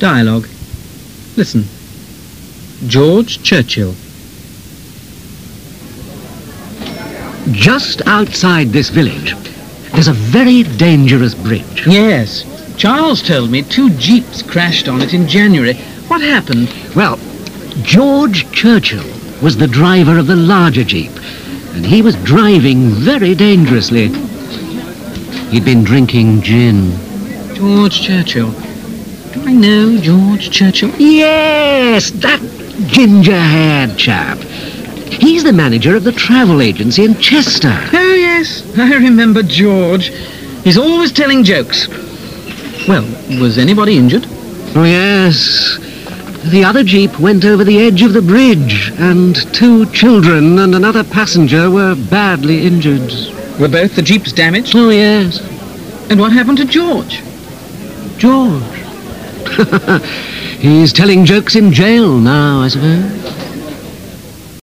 Dialogue. Listen. George Churchill. Just outside this village, there's a very dangerous bridge. Yes. Charles told me 2 jeeps crashed on it in January. What happened? Well, George Churchill was the driver of the larger jeep, and he was driving very dangerously. He'd been drinking gin. George Churchill. Do I know George Churchill? Yes, that ginger-haired chap. He's the manager of the travel agency in Chester. Oh, yes. I remember George. He's always telling jokes. Well, was anybody injured? Oh, yes. The other jeep went over the edge of the bridge, and 2 children and another passenger were badly injured. Were both the jeeps damaged? Oh, yes. And what happened to George? George. He's telling jokes in jail now, I suppose.